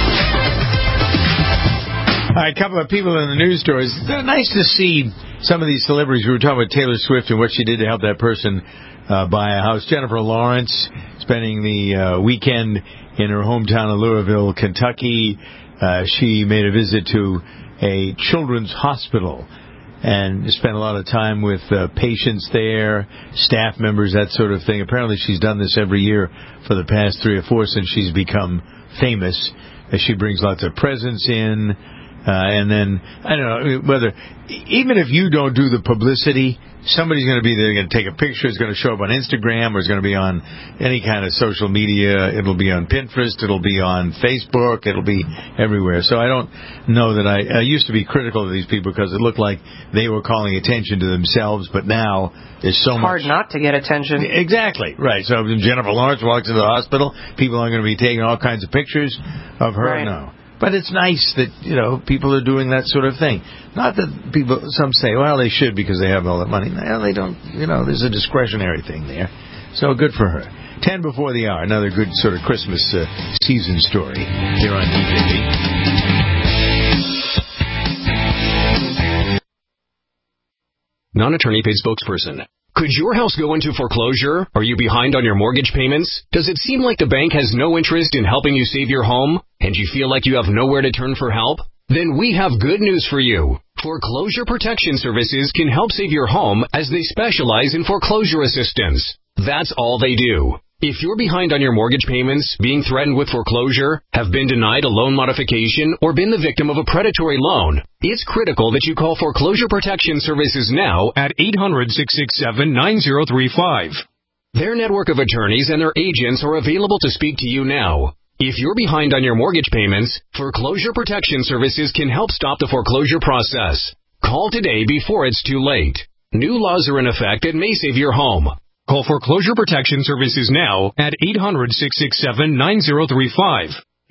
S2: right, a couple of people in the news stories. It's nice to see some of these celebrities. We were talking about Taylor Swift and what she did to help that person buy a house. Jennifer Lawrence spending the weekend in her hometown of Louisville, Kentucky. She made a visit to a children's hospital and spent a lot of time with patients there, staff members, that sort of thing. Apparently she's done this every year for the past 3 or 4 since she's become famous. She brings lots of presents in, and then, I don't know, whether, even if you don't do the publicity, somebody's going to be there, going to take a picture, it's going to show up on Instagram, or it's going to be on any kind of social media. It'll be on Pinterest, it'll be on Facebook, it'll be everywhere. So I don't know that I used to be critical of these people because it looked like they were calling attention to themselves, but now there's so much.
S3: Hard not to get attention.
S2: Exactly, right. So when Jennifer Lawrence walks into the hospital, people aren't going to be taking all kinds of pictures of her.
S3: Right.
S2: No. But it's nice that, people are doing that sort of thing. Not that some say, well, they should because they have all that money. No, they don't. There's a discretionary thing there. So good for her. 10 before the hour. Another good sort of Christmas season story here on DJV.
S23: Non-attorney paid spokesperson. Could your house go into foreclosure? Are you behind on your mortgage payments? Does it seem like the bank has no interest in helping you save your home? And you feel like you have nowhere to turn for help? Then we have good news for you. Foreclosure Protection Services can help save your home as they specialize in foreclosure assistance. That's all they do. If you're behind on your mortgage payments, being threatened with foreclosure, have been denied a loan modification, or been the victim of a predatory loan, it's critical that you call Foreclosure Protection Services now at 800-667-9035. Their network of attorneys and their agents are available to speak to you now. If you're behind on your mortgage payments, Foreclosure Protection Services can help stop the foreclosure process. Call today before it's too late. New laws are in effect that may save your home. Call Foreclosure Protection Services now at 800-667-9035.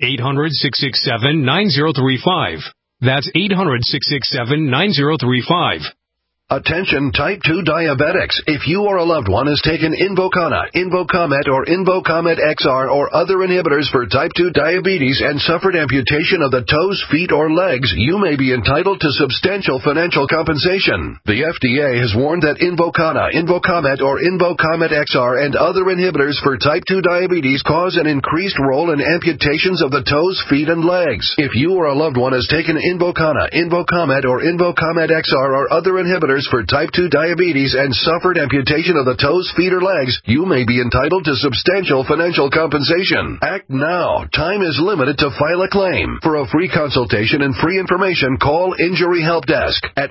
S23: 800-667-9035. That's 800-667-9035.
S7: Attention type 2 diabetics. If you or a loved one has taken Invokana, Invocomet, or Invocomet XR or other inhibitors for type 2 diabetes and suffered amputation of the toes, feet, or legs, you may be entitled to substantial financial compensation. The FDA has warned that Invokana, Invocomet, or Invocomet XR and other inhibitors for type 2 diabetes cause an increased role in amputations of the toes, feet, and legs. If you or a loved one has taken Invokana, Invocomet, or Invocomet XR or other inhibitors for type 2 diabetes and suffered amputation of the toes, feet, or legs, you may be entitled to substantial financial compensation. Act now. Time is limited to file a claim. For a free consultation and free information, call Injury Help Desk at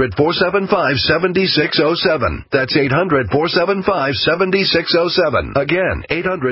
S7: 800-475-7607. That's 800-475-7607. Again,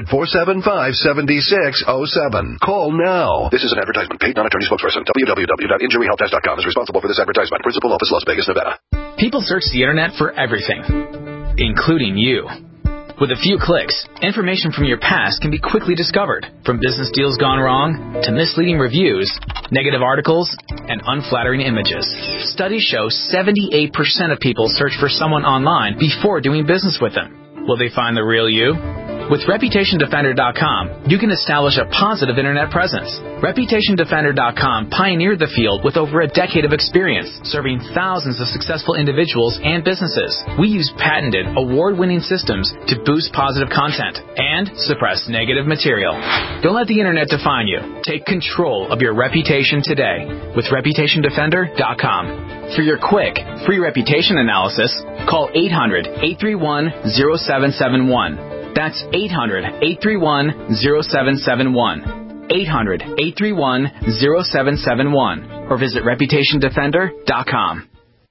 S7: 800-475-7607. Call now. This is an advertisement. Paid non-attorney spokesperson. www.injuryhelpdesk.com is responsible for this advertisement. Principal office, Las Vegas, Nevada.
S10: People search the internet for everything, including you. With a few clicks, information from your past can be quickly discovered, from business deals gone wrong to misleading reviews, negative articles, and unflattering images. Studies show 78% of people search for someone online before doing business with them. Will they find the real you? With ReputationDefender.com, you can establish a positive internet presence. ReputationDefender.com pioneered the field with over a decade of experience, serving thousands of successful individuals and businesses. We use patented, award-winning systems to boost positive content and suppress negative material. Don't let the internet define you. Take control of your reputation today with ReputationDefender.com. For your quick, free reputation analysis, call 800-831-0771. That's 800-831-0771. 800-831-0771. Or visit ReputationDefender.com.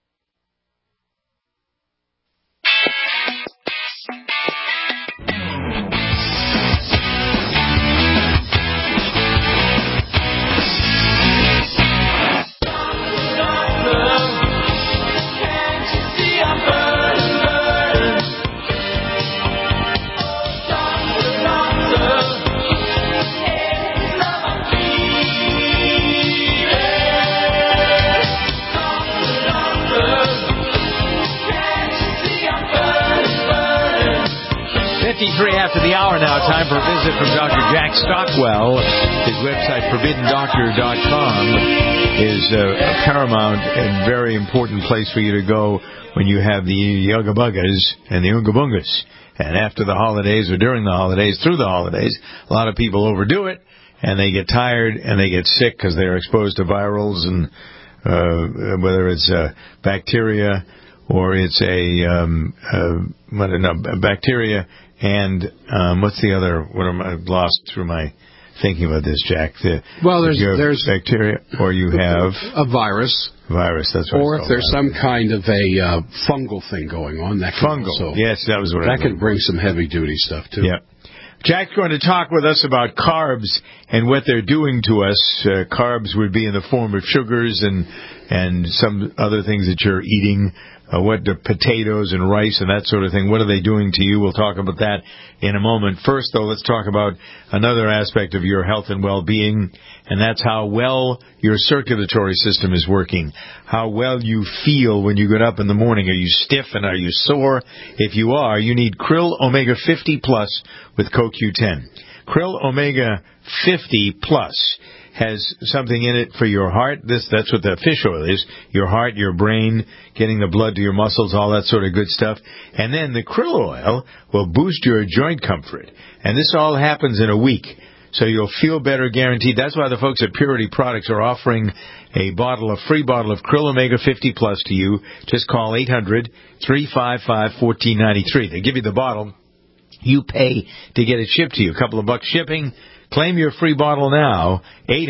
S2: After the hour now, time for a visit from Dr. Jack Stockwell. His website, ForbiddenDoctor.com, is a paramount and very important place for you to go when you have the Yugga-Buggas and the Oonga-Boongas. And after the holidays or during the holidays, through the holidays, a lot of people overdo it, and they get tired and they get sick because they're exposed to virals, and whether it's bacteria or it's a bacteria. And what's the other? What am I lost through my thinking about this, Jack? There's bacteria, or you have
S11: a virus.
S2: Virus, that's right.
S11: Or if there's some kind of a fungal thing going on, that can also,
S2: yes, that was what
S11: that can bring some heavy duty stuff too.
S2: Yeah. Jack's going to talk with us about carbs and what they're doing to us. Carbs would be in the form of sugars and some other things that you're eating. What the potatoes and rice and that sort of thing, what are they doing to you? We'll talk about that in a moment. First, though, let's talk about another aspect of your health and well-being, and that's how well your circulatory system is working, how well you feel when you get up in the morning. Are you stiff and are you sore? If you are, you need Krill Omega 50 Plus with CoQ10. Krill Omega 50 Plus has something in it for your heart. That's what the fish oil is. Your heart, your brain, getting the blood to your muscles, all that sort of good stuff. And then the krill oil will boost your joint comfort. And this all happens in a week. So you'll feel better guaranteed. That's why the folks at Purity Products are offering a free bottle of Krill Omega 50 Plus to you. Just call 800-355-1493. They give you the bottle. You pay to get it shipped to you. A couple of bucks shipping. Claim your free bottle now,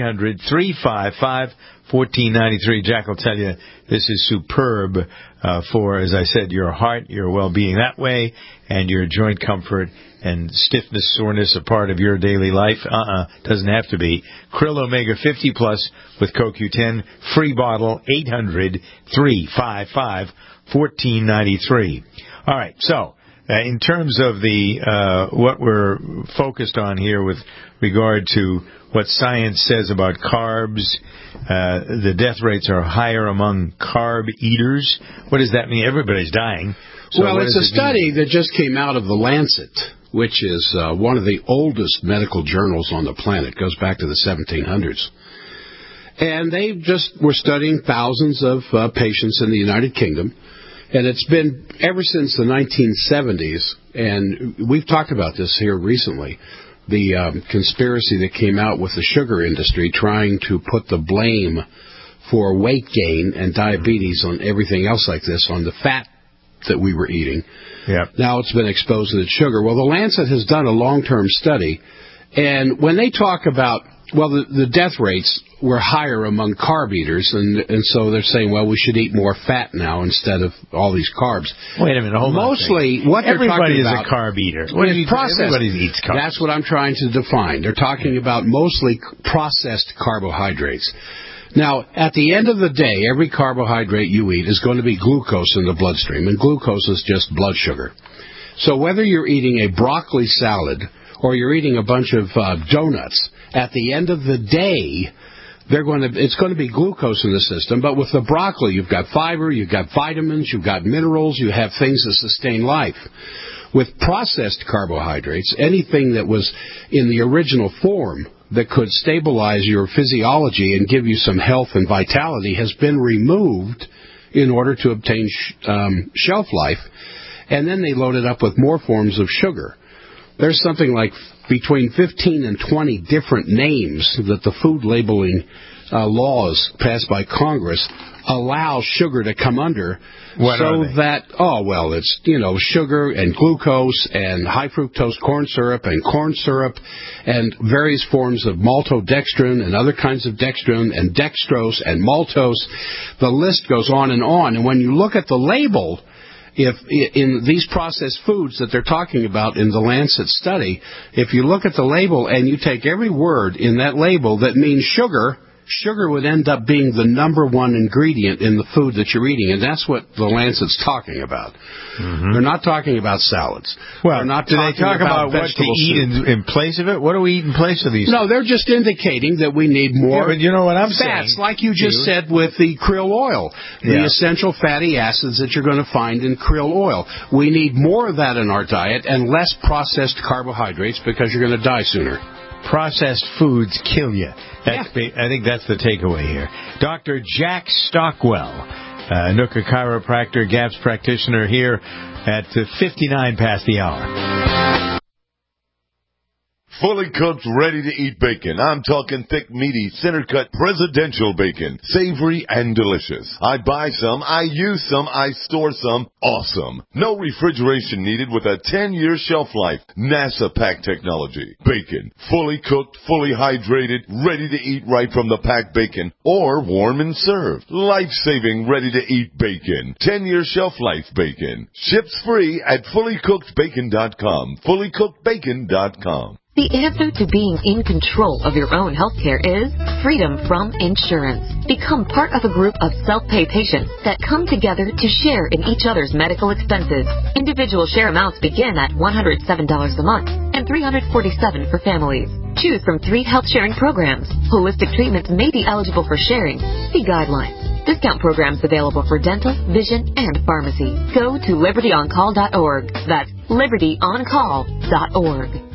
S2: 800-355-1493. Jack will tell you this is superb for, as I said, your heart, your well-being that way, and your joint comfort and stiffness, soreness a part of your daily life. Doesn't have to be. Krill Omega 50 Plus with CoQ10, free bottle, 800-355-1493. All right, so in terms of the what we're focused on here with regard to what science says about carbs, the death rates are higher among carb eaters. What does that mean? Everybody's dying. So
S11: well, it's a study that just came out of The Lancet, which is one of the oldest medical journals on the planet. It goes back to the 1700s. And they just were studying thousands of patients in the United Kingdom. And it's been ever since the 1970s, and we've talked about this here recently, the conspiracy that came out with the sugar industry trying to put the blame for weight gain and diabetes on everything else like this, on the fat that we were eating.
S2: Yep.
S11: Now it's been exposed to the sugar. Well, the Lancet has done a long-term study, and when they talk about, well, the death rates were higher among carb eaters, and so they're saying, well, we should eat more fat now instead of all these carbs.
S2: Wait a minute, hold on.
S11: Mostly, what they're talking about...
S2: Everybody is a carb eater. Everybody eats carbs.
S11: That's what I'm trying to define. They're talking about mostly processed carbohydrates. Now, at the end of the day, every carbohydrate you eat is going to be glucose in the bloodstream, and glucose is just blood sugar. So whether you're eating a broccoli salad or you're eating a bunch of donuts, at the end of the day, it's going to be glucose in the system. But with the broccoli, you've got fiber, you've got vitamins, you've got minerals, you have things that sustain life. With processed carbohydrates, anything that was in the original form that could stabilize your physiology and give you some health and vitality has been removed in order to obtain shelf life. And then they load it up with more forms of sugar. There's something like between 15 and 20 different names that the food labeling laws passed by Congress allow sugar to come under.
S2: What are they?
S11: It's, sugar and glucose and high fructose corn syrup and various forms of maltodextrin and other kinds of dextrin and dextrose and maltose. The list goes on. And when you look at the label, if in these processed foods that they're talking about in the Lancet study, if you look at the label and you take every word in that label that means sugar would end up being the number one ingredient in the food that you're eating, and that's what the Lancet's talking about. Mm-hmm. They're not talking about salads.
S2: Well,
S11: do
S2: they talk about what to eat in place of it? What do we eat in place of these?
S11: No, they're just indicating that we need more
S2: but you know what I'm
S11: fats,
S2: saying,
S11: like you just said with the krill oil, the essential fatty acids that you're going to find in krill oil. We need more of that in our diet and less processed carbohydrates because you're going to die sooner.
S2: Processed foods kill you. I think that's the takeaway here. Dr. Jack Stockwell, Nooka chiropractor, GAPS practitioner here at 59 past the hour.
S9: Fully cooked, ready-to-eat bacon. I'm talking thick, meaty, center-cut presidential bacon. Savory and delicious. I buy some, I use some, I store some. Awesome. No refrigeration needed with a 10-year shelf life. NASA pack technology. Bacon. Fully cooked, fully hydrated, ready to eat right from the packed bacon. Or warm and served. Life-saving, ready-to-eat bacon. 10-year shelf life bacon. Ships free at fullycookedbacon.com. Fullycookedbacon.com.
S19: The answer to being in control of your own healthcare is freedom from insurance. Become part of a group of self-pay patients that come together to share in each other's medical expenses. Individual share amounts begin at $107 a month and $347 for families. Choose from 3 health-sharing programs. Holistic treatments may be eligible for sharing. See guidelines. Discount programs available for dental, vision, and pharmacy. Go to libertyoncall.org. That's libertyoncall.org.